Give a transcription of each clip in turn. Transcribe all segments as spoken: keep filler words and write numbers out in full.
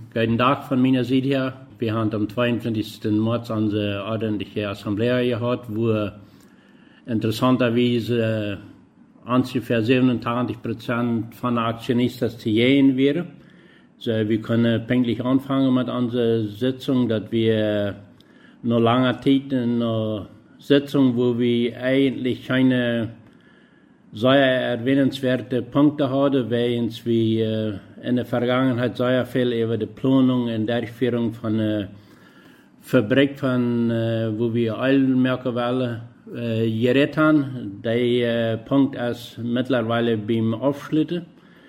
guten Tag von meiner Seite her. Wir haben am zweiundzwanzigsten März unsere ordentliche Assemblée gehabt, wo interessanterweise ungefähr siebenundachtzig Prozent von den Aktionisten zu gehen wäre. So, wir können pünktlich anfangen mit unserer Sitzung, dass wir noch lange Zeit in einer Sitzung, wo wir eigentlich keine sehr erwähnenswerte Punkte hatten, weil wir in der Vergangenheit sehr viel über die Planung und Durchführung von einer Fabrik, von, wo wir Ölmerke wollen, äh, geredet haben. Der äh, Punkt ist mittlerweile beim Aufschlitten.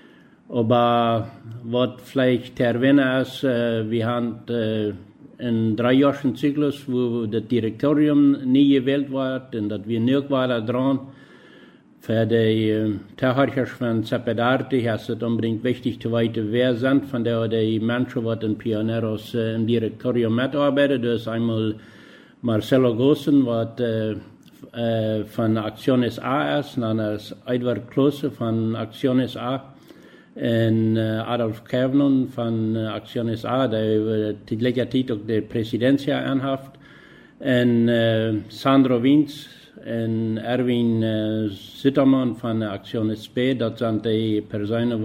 Aber was vielleicht zu erwähnen ist, äh, wir haben äh, einen dreijährigen Zyklus, wo das Direktorium nie gewählt wird und dass wir nicht weiter dran. Für die äh, Techniker von Zepedarti ist es unbedingt wichtig zu wissen, wer sind von der die Menschen, die in Pioneros äh, im Direktorium mitarbeiten. Das ist einmal Marcelo Gossen, was äh, äh, von Aktionis A ist, dann ist Edward Klose von Aktionis A und äh, Adolf Kevnon von äh, Aktionis A, der die gleiche Zeit auch die Präsidentsjahr anhaft, und äh, Sandro Wiens und Erwin äh, Sittermann von Aktionis B, das sind die Personen,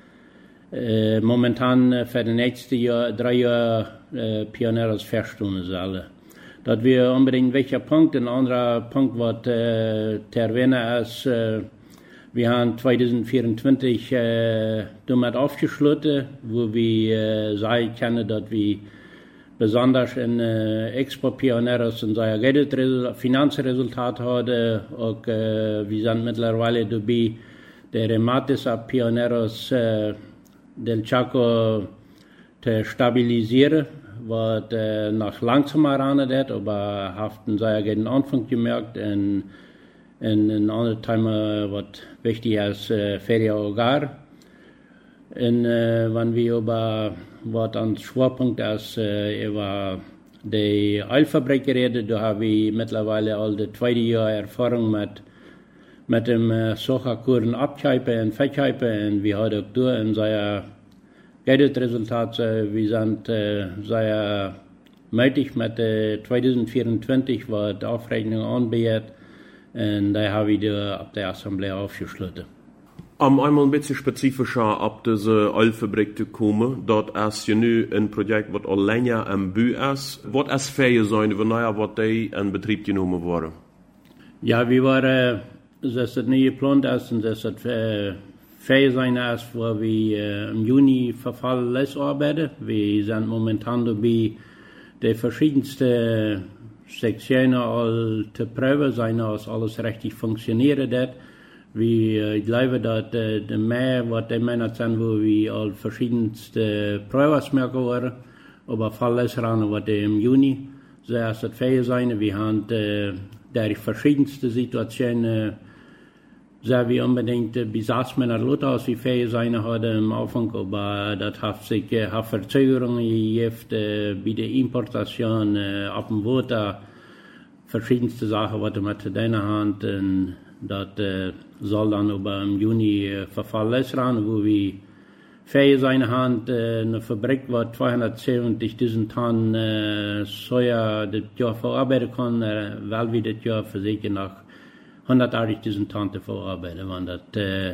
die äh, momentan für die nächsten Jahr, drei Jahre äh, Pioneros verstunden sollen. Das wäre unbedingt ein wichtiger Punkt. Ein anderer Punkt, was äh, zu erwähnen ist, äh, wir haben zwanzig vierundzwanzig äh, damit aufgeschlossen, wo wir äh, sagen können, dass wir besonders in äh, Expo Pioneros ein sehr gutes Finanzresultat haben. Auch, äh, wir sind mittlerweile dabei, die Remates ab Pioneros äh, del Chaco zu stabilisieren, was äh, noch langsamer rangeht, aber hat einen sehr guten Anfang gemerkt. Und in ein anderes Thema, was wichtig ist, äh, Feria Hogar. Und äh, wenn wir über was ein Schwerpunkt ist, äh, über die Ölfabrik reden, da habe ich mittlerweile all die zweite Jahr Erfahrung mit, mit dem äh, Sojakuren abscheipen und verscheipen. Und wir haben auch da ein sehr gutes Resultat. Äh, wir sind äh, sehr mutig mit äh, zwanzig vierundzwanzig, was die Aufrechnung angeht. Und da habe ich da ab der Assemblée aufgeschlossen. Um einmal ein bisschen spezifischer ab diese Ölfabrik zu kommen, dort ist ja nu ein Projekt, das al länger am Bau ist. Was ist fähig sein, wenn naja, was die in Betrieb genommen wurde? Ja, wir waren, dass das nie geplant ist und dass das äh, fähig sein ist, wo wir äh, im Juni verfallen lässt arbeiten. Wir sind momentan dabei, die verschiedensten Sektionen all zu prüfen, sein, dass alles richtig funktioniert hat. Wir äh, glauben, dass äh, die mehr, was die Männer sind, wo wir all verschiedenste Prüfungsmerke waren, aber falls ran, was die im Juni, so ist das fähig sein. Wir haben äh, der verschiedenste Situationen, sehr wie unbedingt äh, Besatzmänner Luther, als wir fähig sein haben am Anfang, aber das hat sich äh, hat Verzögerungen gegeben äh, bei der Importation äh, ab dem Wasser, verschiedenste Sachen, was wir mit deiner Hand und das äh, soll dann aber im Juni äh, verfallen sein, wo wir fähig sein haben, äh, eine Fabrik, die zweihundertsiebzigtausend Tonnen äh, Soja das Jahr verarbeiten kann, äh, weil wir das Jahr für sich nach hundertachtzigtausend Tonnen verarbeiten, wenn das äh,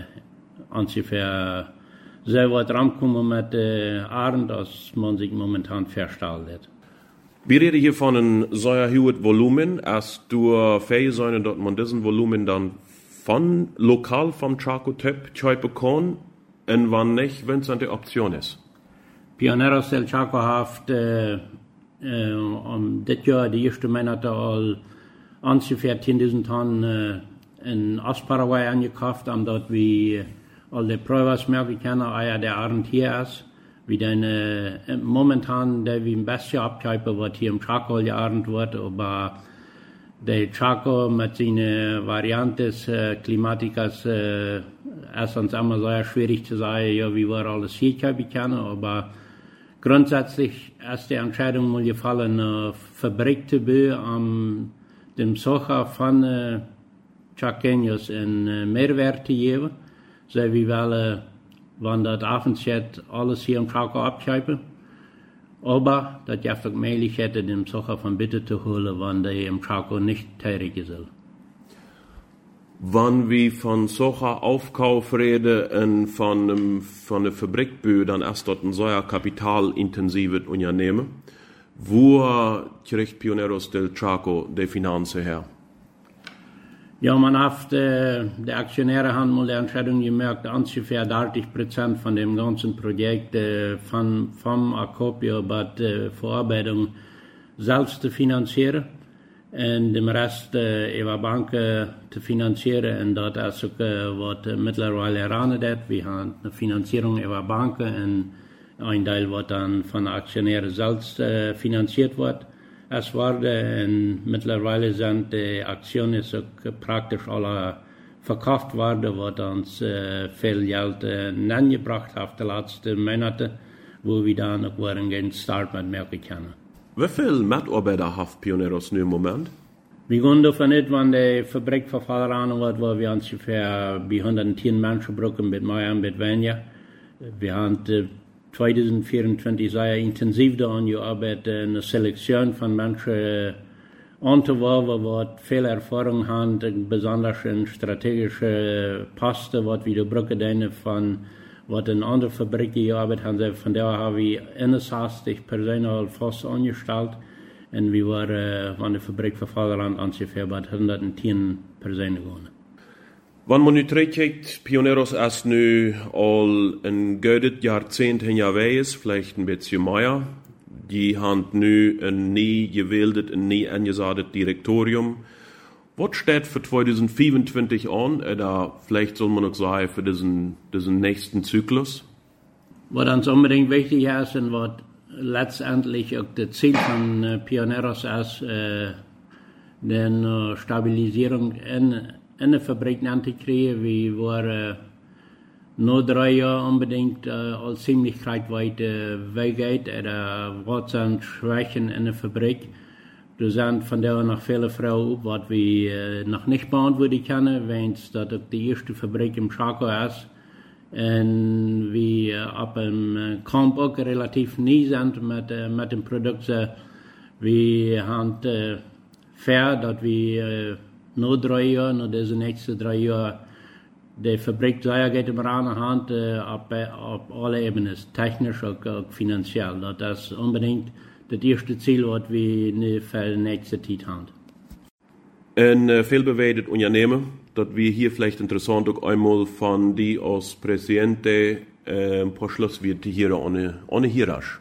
ungefähr sehr weit rankommen mit äh, Arend, als man sich momentan verstellt. Wir reden hier von einem sehr hohen Volumen. Erst du fähig sein, dass man diesen Volumen dann von lokal vom Chaco-Typ schreiben kann und wann nicht, wenn es eine Option ist. Pioneros del Chaco hat äh, äh, um das Jahr die ersten Monate all ungefähr zehntausend Tonnen äh, in Ostparaguay angekauft, um dort wie all die Prüfungsmerke kennen, Eier der Arend hier ist. Wie denn äh, momentan, der wie ein bisschen abschreiben, was hier im Chaco geahnt wird, aber der Chaco mit seinen Variantes, äh, Klimatikers, äh, ist uns immer sehr schwierig zu sagen, ja, wie wir alles hier können, aber grundsätzlich ist die Entscheidung mal gefallen, eine Fabrik zu bauen, um dem Soja von äh, Chaqueños einen äh, Mehrwert zu geben, so wie wir wenn das abends jetzt alles hier im Chaco abschreiben. Aber das gibt auch Möglichkeiten, dem Sachen von Bitte zu holen, wenn die im Chaco nicht tätig sind. Wenn wir von solcher Aufkauf reden und von, einem, von der Fabrik, dann ist dort ein sehr kapitalintensives Unternehmen. Wo kriegt Pioneros del Chaco die Finanzen her? Ja, man hat, äh, die Aktionäre haben mal die Entscheidung gemerkt, ungefähr dreißig Prozent von dem ganzen Projekt äh, von, vom Acopio bei der Verarbeitung selbst zu finanzieren. Und den Rest äh, über Banken zu finanzieren. Und das ist auch, äh, was äh, mittlerweile herangeht. Wir haben eine Finanzierung über Banken und ein Teil, was dann von Aktionären selbst äh, finanziert wird. Es wurde und mittlerweile sind die Aktionen auch praktisch alle verkauft worden, was uns äh, viel Geld äh, angebracht hat die letzten Monate, wo wir dann auch einen Start mit merken können. Wie viele Mitarbeiter hat Pioneros im Moment? Wir gehen davon aus, wenn die Fabrik verfallen wird, wo wir ungefähr bei hundertzehn Menschen brauchen, mit mehr und mit weniger. Wir haben äh, zwanzig vierundzwanzig sehr intensiv daran gearbeitet, eine Selektion von Menschen äh, anzuwerben, die viel Erfahrung haben, besonders in strategischen Posten, was wir brauchen, von was in anderen Fabriken gearbeitet haben. Von daher haben wir einundsechzig Personen fast angestellt. Und wir waren, wenn die Fabrik verfallen hat, ungefähr bei hundertzehn Personen geworden. Wenn man nu terugkijkt, Pioneros ist nu al een gutes Jahrzehnt hinterwegs, vielleicht ein bisschen mehr. Die haben nu ein nie gewähltes, ein nie angesagtes Direktorium. Was steht für zwanzig fünfundzwanzig an? Oder vielleicht soll man auch sagen, für diesen, diesen nächsten Zyklus? Was uns unbedingt wichtig ist und was letztendlich auch das Ziel von äh, Pioneros ist, äh, die äh, Stabilisierung in, in der Fabrik anzukriegen. Wir waren nur drei Jahre unbedingt äh, als ziemlich weit äh, weggeht, oder was sind Schwächen in der Fabrik. Da sind von der noch viele Frauen, was wir äh, noch nicht beantworten können, wenn es die erste Fabrik im Chaco ist. Und wir ab dem Camp auch relativ nie sind mit, mit dem Produkt. Wir haben äh, fair, dass wir äh, nur drei Jahre, nur diese nächsten drei Jahre, die Fabrik sehr geht im Rahmen Hand, äh, ab, ab alle Ebenen, technisch und auch finanziell. Das ist unbedingt das erste Ziel, was wir für die nächste Zeit haben. Ein äh, vielbewegtes Unternehmen, das wir hier vielleicht interessant auch einmal von die als Präsidente äh, ein paar Schlussworte hier ohne, ohne Hierarch.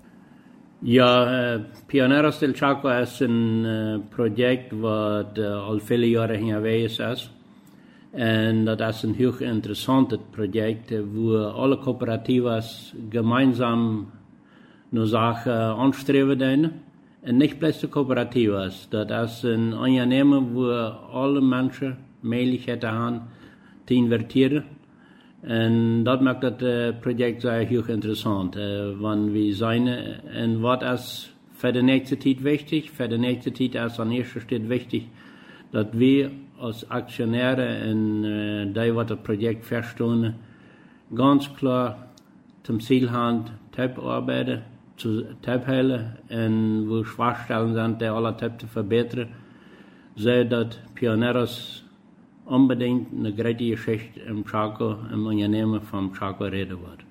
Ja, äh, Pioneros del Chaco ist ein äh, Projekt, das äh, all viele Jahre hinterwegs ist. Und das ist ein hoch interessantes Projekt, wo alle Kooperativas gemeinsam eine Sache anstreben. Und nicht bloß die Kooperativas. Das ist ein Unternehmen, wo alle Menschen Möglichkeiten haben, zu investieren. Und das macht das äh, Projekt sehr hoch interessant. Äh, wenn wir sehen, und was ist für die nächste Zeit wichtig? Für die nächste Zeit ist an erster Stelle wichtig, dass wir als Aktionäre und äh, die, die das Projekt verstehen, ganz klar zum Ziel haben, zu arbeiten, zu helfen und wo Schwachstellen sind, die alle zu verbessern, so dass Pioneros unbedingt eine große Geschichte im Chaco, im Unternehmen vom Chaco reden wird.